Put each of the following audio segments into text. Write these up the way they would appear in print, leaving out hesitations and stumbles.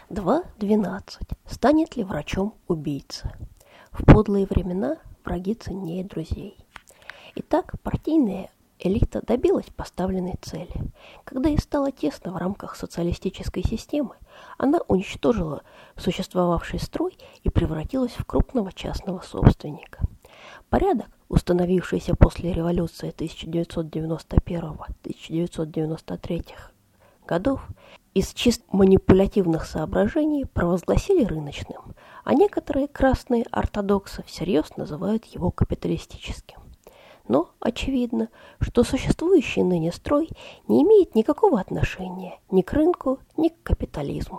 2.12. Станет ли врачом убийца? В подлые времена враги ценнее друзей. Итак, партийная элита добилась поставленной цели. Когда ей стало тесно в рамках социалистической системы, она уничтожила существовавший строй и превратилась в крупного частного собственника. Порядок, установившийся после революции 1991-1993 годов, из чисто манипулятивных соображений провозгласили рыночным, а некоторые красные ортодоксы всерьез называют его капиталистическим. Но очевидно, что существующий ныне строй не имеет никакого отношения ни к рынку, ни к капитализму.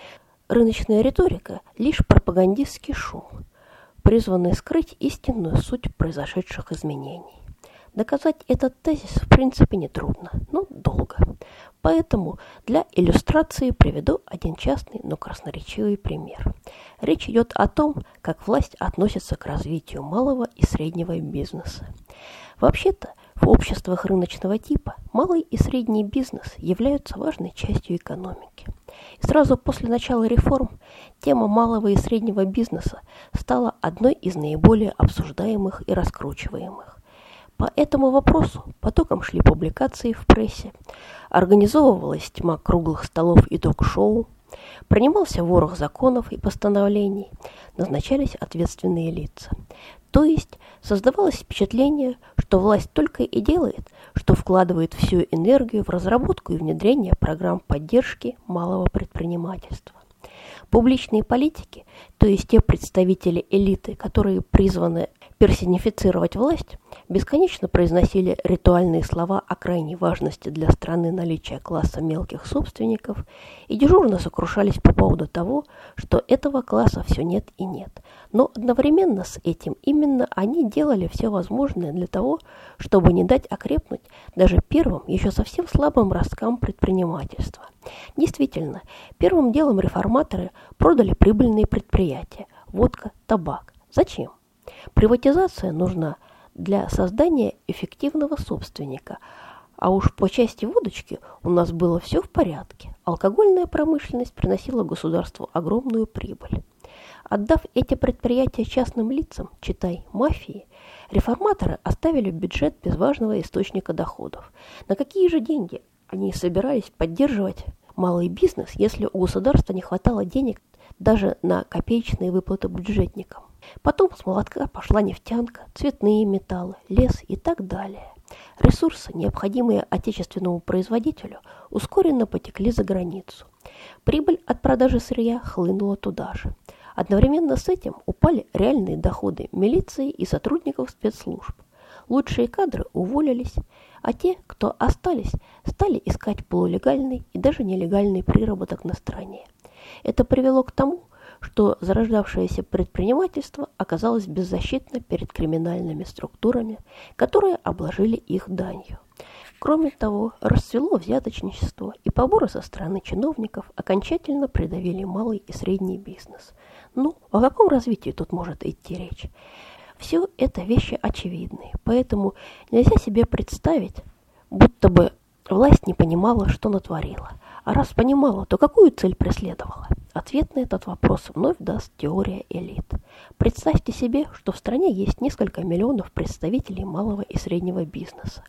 Рыночная риторика – лишь пропагандистский шум, призванный скрыть истинную суть произошедших изменений. Доказать этот тезис в принципе нетрудно, но долго. Поэтому для иллюстрации приведу один частный, но красноречивый пример. Речь идет о том, как власть относится к развитию малого и среднего бизнеса. Вообще-то, в обществах рыночного типа малый и средний бизнес являются важной частью экономики. И сразу после начала реформ тема малого и среднего бизнеса стала одной из наиболее обсуждаемых и раскручиваемых. По этому вопросу потоком шли публикации в прессе, организовывалась тьма круглых столов и ток-шоу, принимался ворох законов и постановлений, назначались ответственные лица. То есть создавалось впечатление, что власть только и делает, что вкладывает всю энергию в разработку и внедрение программ поддержки малого предпринимательства. Публичные политики, то есть те представители элиты, которые призваны персонифицировать власть, бесконечно произносили ритуальные слова о крайней важности для страны наличия класса мелких собственников и дежурно сокрушались по поводу того, что этого класса все нет и нет. Но одновременно с этим именно они делали все возможное для того, чтобы не дать окрепнуть даже первым, еще совсем слабым росткам предпринимательства. Действительно, первым делом реформаторы продали прибыльные предприятия – водка, табак. Зачем? Приватизация нужна для создания эффективного собственника, а уж по части водочки у нас было все в порядке. Алкогольная промышленность приносила государству огромную прибыль. Отдав эти предприятия частным лицам, читай мафии, реформаторы оставили бюджет без важного источника доходов. На какие же деньги они собирались поддерживать малый бизнес, если у государства не хватало денег даже на копеечные выплаты бюджетникам? Потом с молотка пошла нефтянка, цветные металлы, лес и так далее. Ресурсы, необходимые отечественному производителю, ускоренно потекли за границу. Прибыль от продажи сырья хлынула туда же. Одновременно с этим упали реальные доходы милиции и сотрудников спецслужб. Лучшие кадры уволились, а те, кто остались, стали искать полулегальный и даже нелегальный приработок на стороне. Это привело к тому, что зарождавшееся предпринимательство оказалось беззащитно перед криминальными структурами, которые обложили их данью. Кроме того, расцвело взяточничество, и поборы со стороны чиновников окончательно придавили малый и средний бизнес. Ну, о каком развитии тут может идти речь? Все это вещи очевидные, поэтому нельзя себе представить, будто бы власть не понимала, что натворила. А раз понимала, то какую цель преследовала? Ответ на этот вопрос вновь даст теория элит. Представьте себе, что в стране есть несколько миллионов представителей малого и среднего бизнеса.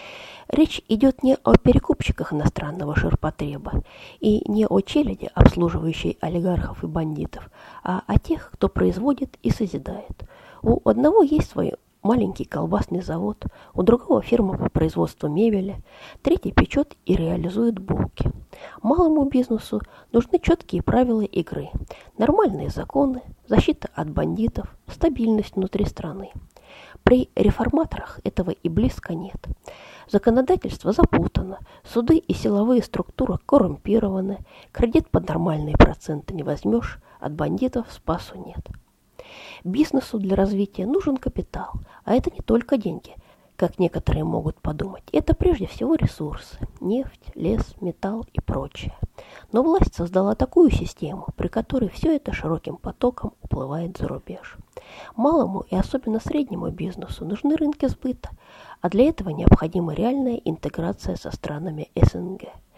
Речь идет не о перекупщиках иностранного ширпотреба и не о челяди, обслуживающей олигархов и бандитов, а о тех, кто производит и созидает. У одного есть свой маленький колбасный завод, у другого фирма по производству мебели, третий печет и реализует булки. Малому бизнесу нужны четкие правила игры, нормальные законы, защита от бандитов, стабильность внутри страны. При реформаторах этого и близко нет. Законодательство запутано, суды и силовые структуры коррумпированы, кредит под нормальные проценты не возьмешь, от бандитов спасу нет. Бизнесу для развития нужен капитал, а это не только деньги, как некоторые могут подумать. Это прежде всего ресурсы – нефть, лес, металл и прочее. Но власть создала такую систему, при которой все это широким потоком уплывает за рубеж. Малому и особенно среднему бизнесу нужны рынки сбыта, а для этого необходима реальная интеграция со странами СНГ.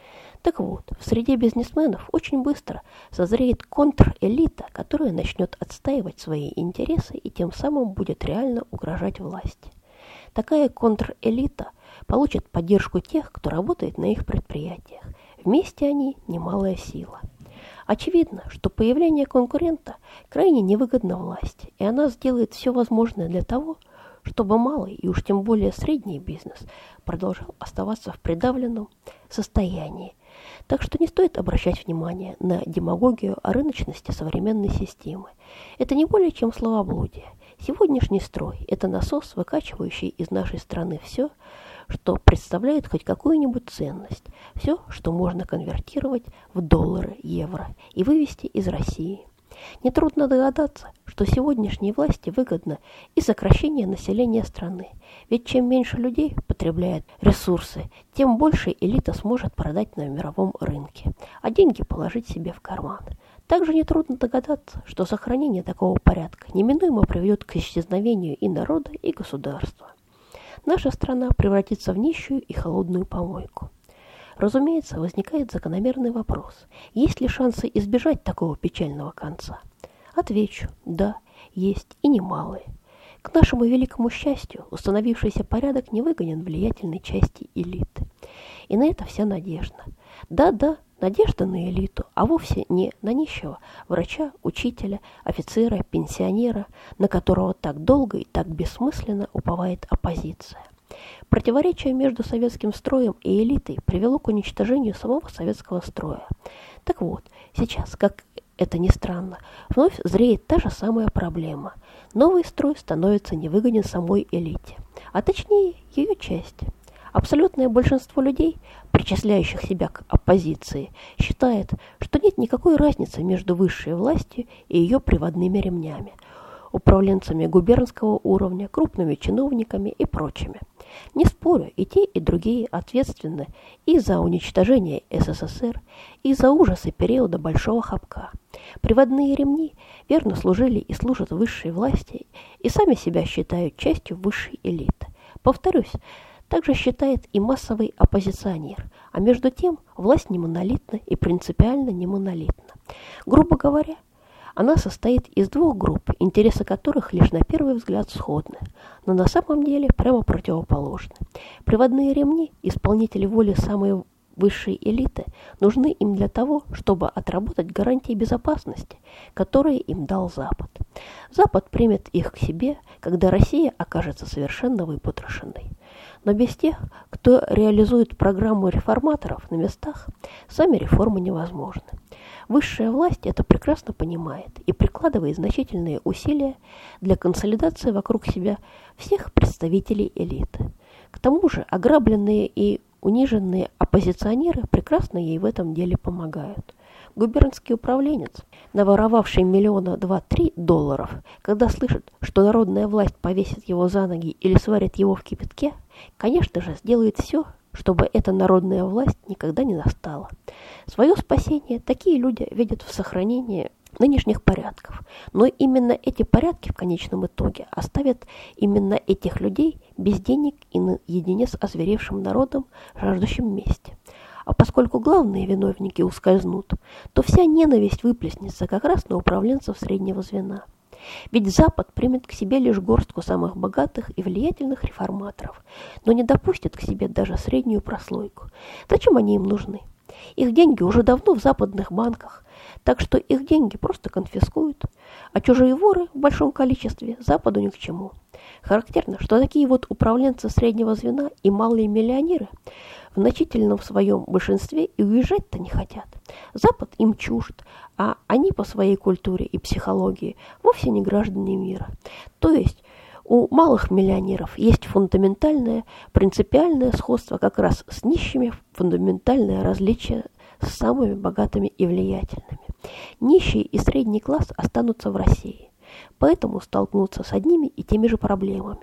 Так вот, в среде бизнесменов очень быстро созреет контрэлита, которая начнет отстаивать свои интересы и тем самым будет реально угрожать власти. Такая контрэлита получит поддержку тех, кто работает на их предприятиях. Вместе они немалая сила. Очевидно, что появление конкурента крайне невыгодно власти, и она сделает все возможное для того, чтобы малый и уж тем более средний бизнес продолжал оставаться в придавленном состоянии. Так что не стоит обращать внимание на демагогию о рыночности современной системы. Это не более чем словоблудие. Сегодняшний строй – это насос, выкачивающий из нашей страны все, что представляет хоть какую-нибудь ценность, все, что можно конвертировать в доллары, евро и вывести из России. Нетрудно догадаться, что сегодняшней власти выгодно и сокращение населения страны, ведь чем меньше людей потребляет ресурсы, тем больше элита сможет продать на мировом рынке, а деньги положить себе в карман. Также нетрудно догадаться, что сохранение такого порядка неминуемо приведет к исчезновению и народа, и государства. Наша страна превратится в нищую и холодную помойку. Разумеется, возникает закономерный вопрос, есть ли шансы избежать такого печального конца? Отвечу, да, есть и немалые. К нашему великому счастью, установившийся порядок не выгонен влиятельной части элиты. И на это вся надежда. Да-да, надежда на элиту, а вовсе не на нищего врача, учителя, офицера, пенсионера, на которого так долго и так бессмысленно уповает оппозиция. Противоречие между советским строем и элитой привело к уничтожению самого советского строя. Так вот, сейчас, как это ни странно, вновь зреет та же самая проблема. Новый строй становится невыгоден самой элите, а точнее ее части. Абсолютное большинство людей, причисляющих себя к оппозиции, считает, что нет никакой разницы между высшей властью и ее приводными ремнями, управленцами губернского уровня, крупными чиновниками и прочими. Не спорю, и те, и другие ответственны и за уничтожение СССР, и за ужасы периода Большого Хапка. Приводные ремни верно служили и служат высшей власти, и сами себя считают частью высшей элиты. Повторюсь, также считает и массовый оппозиционер, а между тем власть не монолитна и принципиально не монолитна. Грубо говоря, она состоит из двух групп, интересы которых лишь на первый взгляд сходны, но на самом деле прямо противоположны. Приводные ремни, исполнители воли самой высшей элиты, нужны им для того, чтобы отработать гарантии безопасности, которые им дал Запад. Запад примет их к себе, когда Россия окажется совершенно выпотрошенной. Но без тех, кто реализует программу реформаторов на местах, сами реформы невозможны. Высшая власть это прекрасно понимает и прикладывает значительные усилия для консолидации вокруг себя всех представителей элиты. К тому же ограбленные и униженные оппозиционеры прекрасно ей в этом деле помогают. Губернский управленец, наворовавший $1, 2, 3 долларов, когда слышит, что народная власть повесит его за ноги или сварит его в кипятке, конечно же, сделает все, чтобы эта народная власть никогда не настала. Свое спасение такие люди видят в сохранении нынешних порядков, но именно эти порядки в конечном итоге оставят именно этих людей без денег и наедине с озверевшим народом, жаждущим мести. А поскольку главные виновники ускользнут, то вся ненависть выплеснется как раз на управленцев среднего звена. Ведь Запад примет к себе лишь горстку самых богатых и влиятельных реформаторов, но не допустит к себе даже среднюю прослойку. Зачем они им нужны? Их деньги уже давно в западных банках, так что их деньги просто конфискуют, а чужие воры в большом количестве Западу ни к чему. Характерно, что такие вот управленцы среднего звена и малые миллионеры в значительном своем большинстве и уезжать-то не хотят. Запад им чужд, а они по своей культуре и психологии вовсе не граждане мира. То есть у малых миллионеров есть фундаментальное, принципиальное сходство как раз с нищими, фундаментальное различие с самыми богатыми и влиятельными. Нищий и средний класс останутся в России, поэтому столкнутся с одними и теми же проблемами.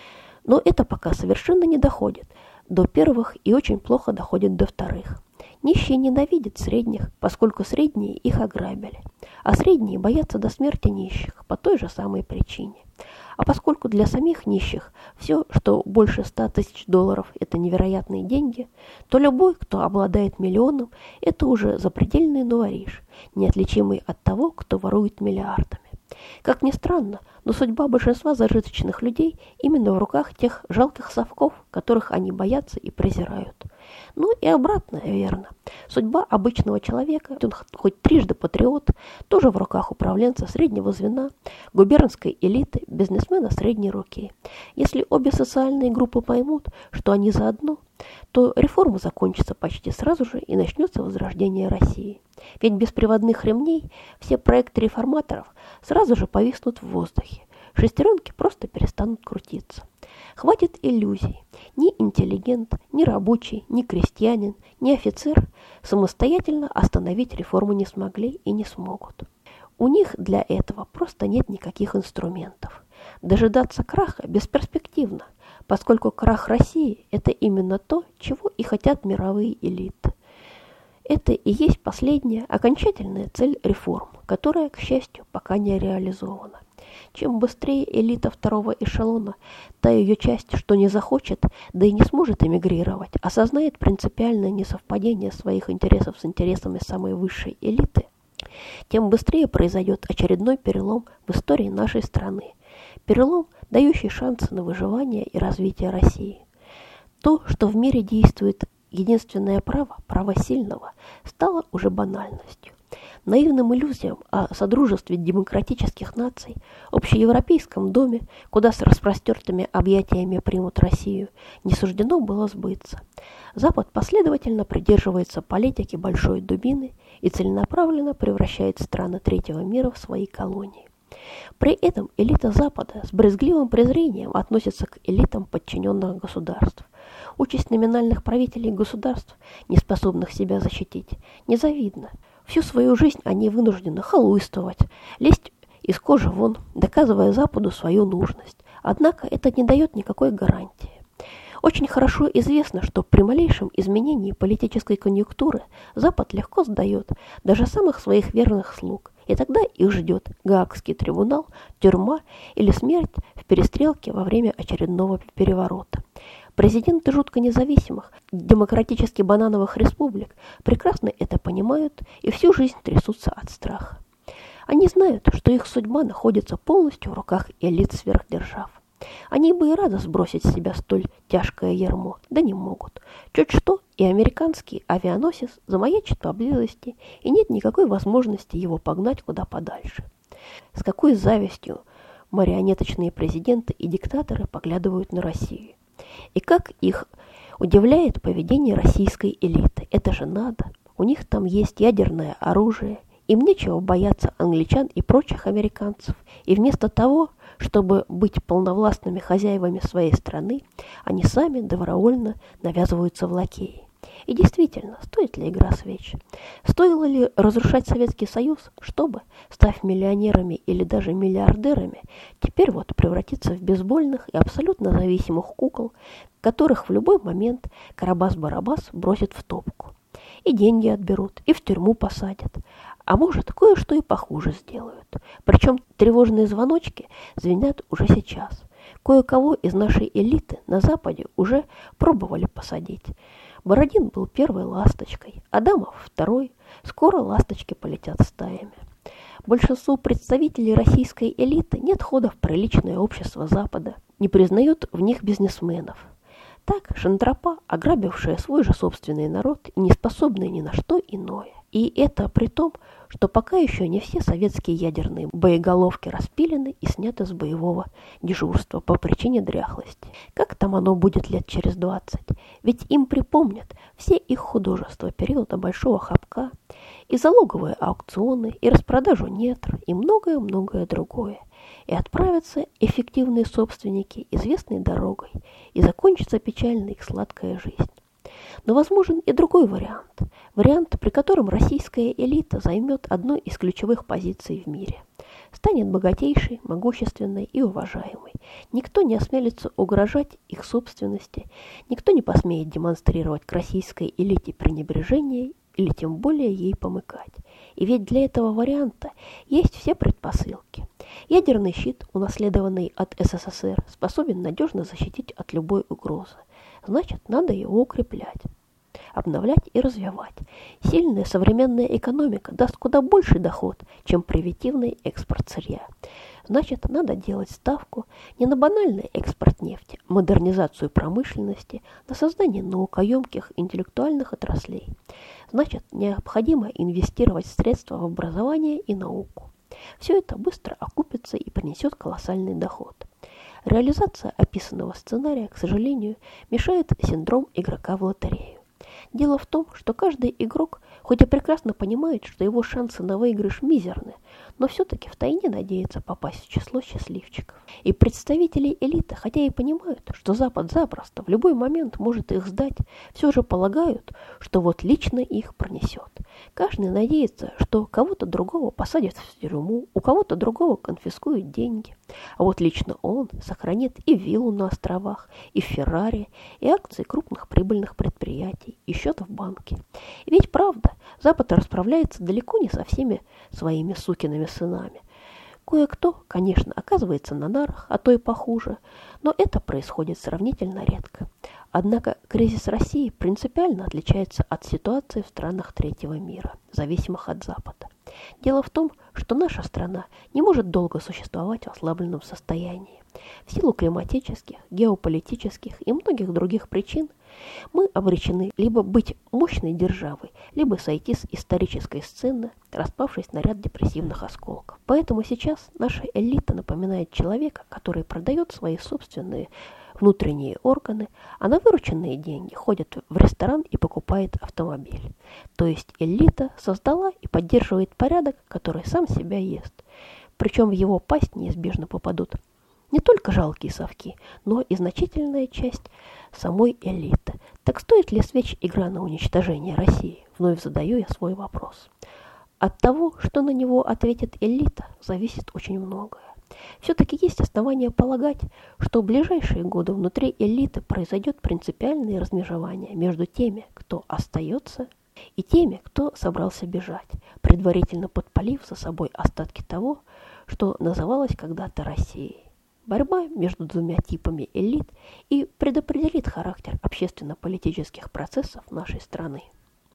Но это пока совершенно не доходит до первых и очень плохо доходит до вторых. Нищие ненавидят средних, поскольку средние их ограбили, а средние боятся до смерти нищих по той же самой причине. А поскольку для самих нищих все, что больше 100 тысяч долларов, это невероятные деньги, то любой, кто обладает миллионом, это уже запредельный новориш, неотличимый от того, кто ворует миллиардами. Как ни странно, но судьба большинства зажиточных людей именно в руках тех жалких совков, которых они боятся и презирают. Ну и обратно, верно. Судьба обычного человека, он хоть трижды патриот, тоже в руках управленца среднего звена, губернской элиты, бизнесмена средней руки. Если обе социальные группы поймут, что они заодно, то реформа закончится почти сразу же и начнется возрождение России. Ведь без приводных ремней все проекты реформаторов сразу же повиснут в воздухе. Шестеренки просто перестанут крутиться. Хватит иллюзий. Ни интеллигент, ни рабочий, ни крестьянин, ни офицер самостоятельно остановить реформу не смогли и не смогут. У них для этого просто нет никаких инструментов. Дожидаться краха бесперспективно, поскольку крах России – это именно то, чего и хотят мировые элиты. Это и есть последняя, окончательная цель реформ, которая, к счастью, пока не реализована. Чем быстрее элита второго эшелона, та ее часть, что не захочет, да и не сможет эмигрировать, осознает принципиальное несовпадение своих интересов с интересами самой высшей элиты, тем быстрее произойдет очередной перелом в истории нашей страны. Перелом, дающий шансы на выживание и развитие России. То, что в мире действует единственное право, право сильного, стало уже банальностью. Наивным иллюзиям о содружестве демократических наций, общеевропейском доме, куда с распростертыми объятиями примут Россию, не суждено было сбыться. Запад последовательно придерживается политики большой дубины и целенаправленно превращает страны третьего мира в свои колонии. При этом элита Запада с брезгливым презрением относится к элитам подчиненных государств. Участь номинальных правителей государств, не способных себя защитить, незавидна. Всю свою жизнь они вынуждены халуйствовать, лезть из кожи вон, доказывая Западу свою нужность. Однако это не дает никакой гарантии. Очень хорошо известно, что при малейшем изменении политической конъюнктуры Запад легко сдает даже самых своих верных слуг, и тогда их ждет Гаагский трибунал, тюрьма или смерть в перестрелке во время очередного переворота. Президенты жутко независимых, демократически банановых республик прекрасно это понимают и всю жизнь трясутся от страха. Они знают, что их судьба находится полностью в руках элит сверхдержав. Они бы и рады сбросить с себя столь тяжкое ярмо, да не могут. Чуть что, и американский авианосец замаячит поблизости, и нет никакой возможности его погнать куда подальше. С какой завистью марионеточные президенты и диктаторы поглядывают на Россию. И как их удивляет поведение российской элиты. Это же надо. У них там есть ядерное оружие. Им нечего бояться англичан и прочих американцев. И вместо того, чтобы быть полновластными хозяевами своей страны, они сами добровольно навязываются в лакеи. И действительно, стоит ли игра свеч? Стоило ли разрушать Советский Союз, чтобы, став миллионерами или даже миллиардерами, теперь вот превратиться в безвольных и абсолютно зависимых кукол, которых в любой момент Карабас-Барабас бросит в топку? И деньги отберут, и в тюрьму посадят. А может, кое-что и похуже сделают. Причем тревожные звоночки звенят уже сейчас. Кое-кого из нашей элиты на Западе уже пробовали посадить. Бородин был первой ласточкой, Адамов второй. Скоро ласточки полетят стаями. Большинству представителей российской элиты нет хода в приличное общество Запада, не признают в них бизнесменов. Так, шантропа, ограбившая свой же собственный народ и не способная ни на что иное. И это при том, что пока еще не все советские ядерные боеголовки распилены и сняты с боевого дежурства по причине дряхлости. Как там оно будет лет через 20? Ведь им припомнят все их художества периода Большого Хапка, и залоговые аукционы, и распродажу нетр, и многое-многое другое. И отправятся эффективные собственники известной дорогой, и закончится печальная их сладкая жизнь. Но возможен и другой вариант. Вариант, при котором российская элита займет одну из ключевых позиций в мире. Станет богатейшей, могущественной и уважаемой. Никто не осмелится угрожать их собственности, никто не посмеет демонстрировать к российской элите пренебрежение или тем более ей помыкать. И ведь для этого варианта есть все предпосылки. Ядерный щит, унаследованный от СССР, способен надежно защитить от любой угрозы. Значит, надо его укреплять, обновлять и развивать. Сильная современная экономика даст куда больший доход, чем примитивный экспорт сырья. Значит, надо делать ставку не на банальный экспорт нефти, а модернизацию промышленности, на создание наукоемких интеллектуальных отраслей. Значит, необходимо инвестировать средства в образование и науку. Все это быстро окупится и принесет колоссальный доход. Реализация описанного сценария, к сожалению, мешает синдром игрока в лотерею. Дело в том, что каждый игрок, хоть и прекрасно понимает, что его шансы на выигрыш мизерны, но все-таки втайне надеется попасть в число счастливчиков. И представители элиты, хотя и понимают, что Запад запросто в любой момент может их сдать, все же полагают, что вот лично их пронесет. Каждый надеется, что кого-то другого посадят в тюрьму, у кого-то другого конфискуют деньги. А вот лично он сохранит и виллу на островах, и Феррари, и акции крупных прибыльных предприятий, и счет в банке. И ведь правда, Запад расправляется далеко не со всеми своими сукиными сынами. Кое-кто, конечно, оказывается на нарах, а то и похуже, но это происходит сравнительно редко. Однако кризис России принципиально отличается от ситуации в странах третьего мира, зависимых от Запада. Дело в том, что наша страна не может долго существовать в ослабленном состоянии. В силу климатических, геополитических и многих других причин мы обречены либо быть мощной державой, либо сойти с исторической сцены, распавшись на ряд депрессивных осколков. Поэтому сейчас наша элита напоминает человека, который продает свои собственные внутренние органы, а на вырученные деньги ходит в ресторан и покупает автомобиль. То есть элита создала и поддерживает порядок, который сам себя ест. Причем в его пасть неизбежно попадут не только жалкие совки, но и значительная часть самой элиты. Так стоит ли свеч игра на уничтожение России? Вновь задаю я свой вопрос. От того, что на него ответит элита, зависит очень многое. Все-таки есть основания полагать, что в ближайшие годы внутри элиты произойдет принципиальное размежевание между теми, кто остается, и теми, кто собрался бежать, предварительно подпалив за собой остатки того, что называлось когда-то Россией. Борьба между двумя типами элит и предопределит характер общественно-политических процессов нашей страны.